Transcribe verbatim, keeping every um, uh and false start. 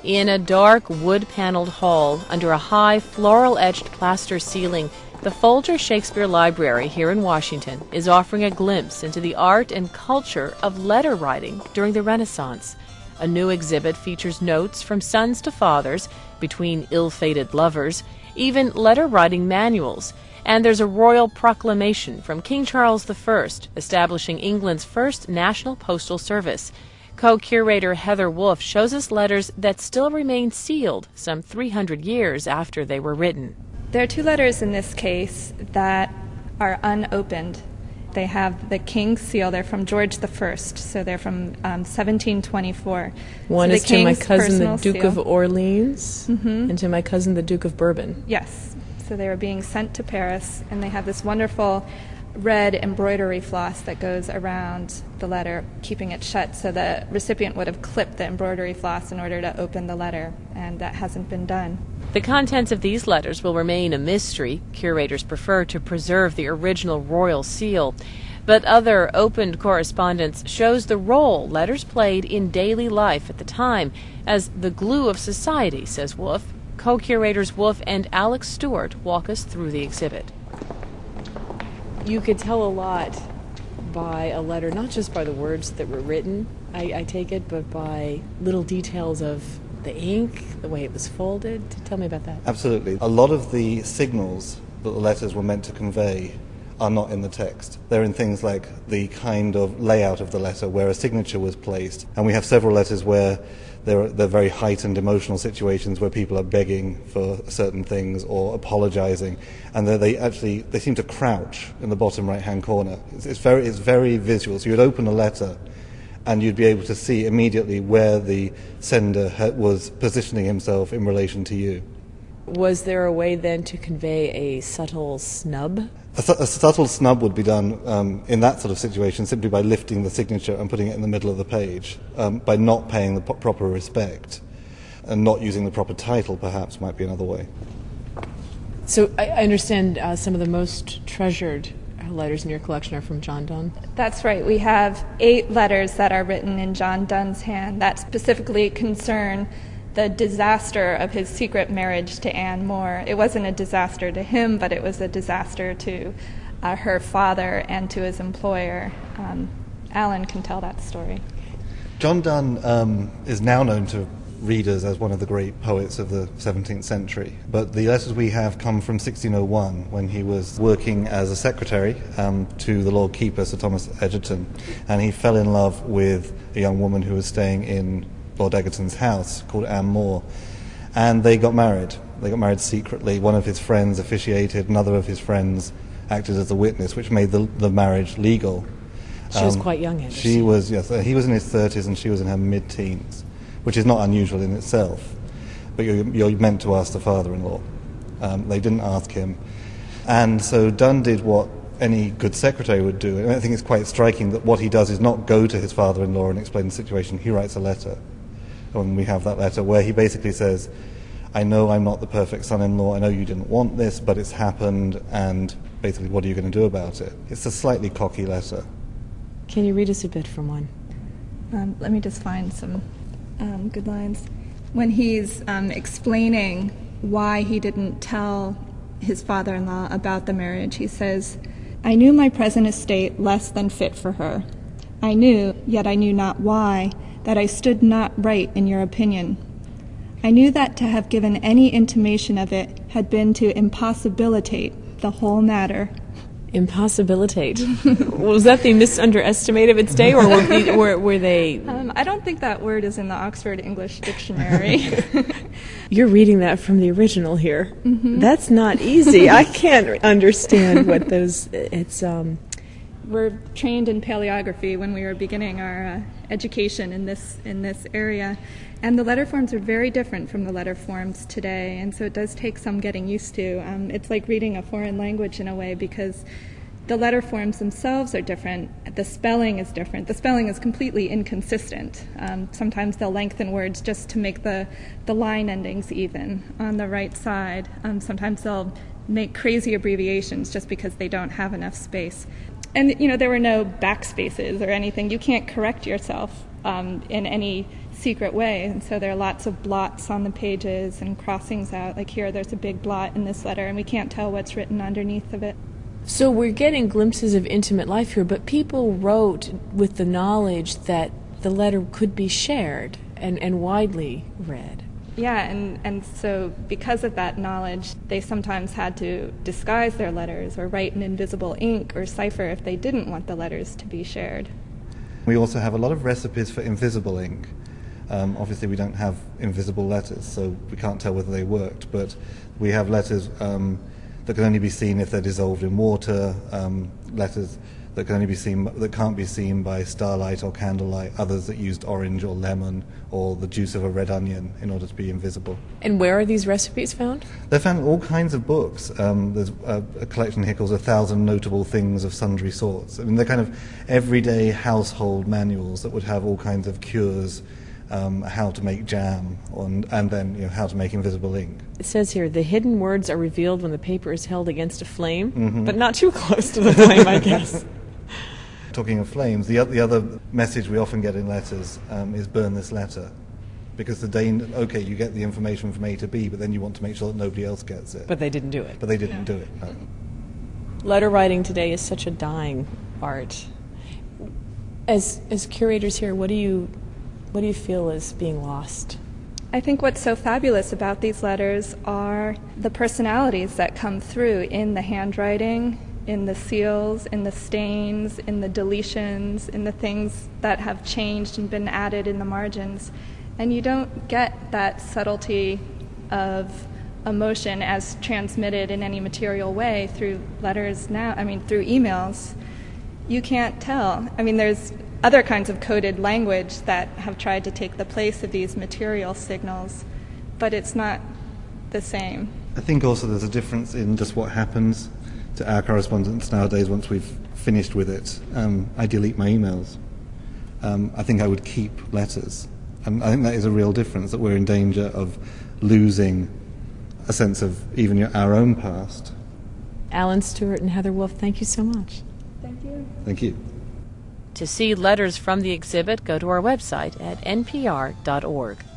In a dark, wood-paneled hall under a high, floral-etched plaster ceiling, the Folger Shakespeare Library here in Washington is offering a glimpse into the art and culture of letter writing during the Renaissance. A new exhibit features notes from sons to fathers, between ill-fated lovers, even letter-writing manuals. And there's a royal proclamation from King Charles the First, establishing England's first national postal service. Co-curator Heather Wolfe shows us letters that still remain sealed some three hundred years after they were written. There are two letters in this case that are unopened. They have the King's seal. They're from George the First, so they're from um, seventeen twenty-four. One so is to my cousin, the Duke seal. of Orleans, mm-hmm. and to my cousin, the Duke of Bourbon. Yes. So they were being sent to Paris, and they have this wonderful red embroidery floss that goes around the letter, keeping it shut, so the recipient would have clipped the embroidery floss in order to open the letter, and that hasn't been done. The contents of these letters will remain a mystery. Curators prefer to preserve the original royal seal. But other opened correspondence shows the role letters played in daily life at the time as the glue of society, says Wolfe. Co-curators Wolfe and Alex Stewart walk us through the exhibit. You could tell a lot by a letter, not just by the words that were written, I, I take it, but by little details of the ink, the way it was folded. Tell me about that. Absolutely. A lot of the signals that the letters were meant to convey are not in the text. They're in things like the kind of layout of the letter where a signature was placed. And we have several letters where there are, there are very heightened emotional situations where people are begging for certain things or apologizing, and they actually they seem to crouch in the bottom right-hand corner. It's, it's very it's very visual. So you'd open a letter, and you'd be able to see immediately where the sender ha- was positioning himself in relation to you. Was there a way then to convey a subtle snub? A, su- a subtle snub would be done um, in that sort of situation simply by lifting the signature and putting it in the middle of the page, um, by not paying the po- proper respect and not using the proper title, perhaps, might be another way. So I, I understand uh, some of the most treasured letters in your collection are from John Donne? That's right. We have eight letters that are written in John Donne's hand that specifically concern the disaster of his secret marriage to Anne More. It wasn't a disaster to him, but it was a disaster to uh, her father and to his employer. Um, Alan can tell that story. John Donne um, is now known to readers as one of the great poets of the seventeenth century, but the letters we have come from sixteen oh one, when he was working as a secretary um, to the Lord Keeper, Sir Thomas Egerton, and he fell in love with a young woman who was staying in Lord Egerton's house called Anne More, and they got married. They got married secretly. One of his friends officiated, another of his friends acted as a witness, which made the, the marriage legal. She um, was quite young. She was, yes. He was in his thirties and she was in her mid-teens, which is not unusual in itself. But you're, you're meant to ask the father-in-law. Um, they didn't ask him. And so Donne did what any good secretary would do. And I think it's quite striking that what he does is not go to his father-in-law and explain the situation. He writes a letter. And we have that letter where he basically says, I know I'm not the perfect son-in-law, I know you didn't want this, but it's happened, and basically what are you going to do about it? It's a slightly cocky letter. Can you read us a bit from one? Um, let me just find some um, good lines. When he's um, explaining why he didn't tell his father-in-law about the marriage, he says, I knew my present estate less than fit for her. I knew, yet I knew not why, that I stood not right in your opinion. I knew that to have given any intimation of it had been to impossibilitate the whole matter. Impossibilitate. Was that the misunderestimate of its day, or were, the, were, were they... Um, I don't think that word is in the Oxford English Dictionary. You're reading that from the original here. Mm-hmm. That's not easy. I can't understand what those... It's... um. We're trained in paleography when we were beginning our uh, education in this in this area, and the letter forms are very different from the letter forms today, and so it does take some getting used to. Um, it's like reading a foreign language in a way, because the letter forms themselves are different. The spelling is different. The spelling is completely inconsistent. Um, sometimes they'll lengthen words just to make the, the line endings even on the right side. Um, sometimes they'll make crazy abbreviations just because they don't have enough space. And, you know, there were no backspaces or anything. You can't correct yourself um, in any secret way. And so there are lots of blots on the pages and crossings out. Like here, there's a big blot in this letter, and we can't tell what's written underneath of it. So we're getting glimpses of intimate life here, but people wrote with the knowledge that the letter could be shared and, and widely read. Yeah, and, and so because of that knowledge, they sometimes had to disguise their letters or write in invisible ink or cipher if they didn't want the letters to be shared. We also have a lot of recipes for invisible ink. Um, obviously, we don't have invisible letters, so we can't tell whether they worked, but we have letters um, that can only be seen if they're dissolved in water, um, letters that can only be seen that can't be seen by starlight or candlelight, others that used orange or lemon or the juice of a red onion in order to be invisible. And where are these recipes found? They're found in all kinds of books. Um, there's a, a collection here called A Thousand Notable Things of Sundry Sorts. I mean, they're kind of everyday household manuals that would have all kinds of cures, um, how to make jam, and, and then you know, how to make invisible ink. It says here, the hidden words are revealed when the paper is held against a flame, mm-hmm. but not too close to the flame, I guess. Talking of flames, the, the other message we often get in letters um, is burn this letter. Because the Dane, okay, you get the information from A to B, but then you want to make sure that nobody else gets it. But they didn't do it. But they didn't do it, no. Letter writing today is such a dying art. As as curators here, what do you what do you feel is being lost? I think what's so fabulous about these letters are the personalities that come through in the handwriting, in the seals, in the stains, in the deletions, in the things that have changed and been added in the margins. And you don't get that subtlety of emotion as transmitted in any material way through letters now, I mean, through emails. You can't tell. I mean, there's other kinds of coded language that have tried to take the place of these material signals, but it's not the same. I think also there's a difference in just what happens to our correspondence nowadays once we've finished with it. Um, I delete my emails. Um, I think I would keep letters. And I think that is a real difference, that we're in danger of losing a sense of even your, our own past. Alan Stewart and Heather Wolf, thank you so much. Thank you. Thank you. To see letters from the exhibit, go to our website at n p r dot org.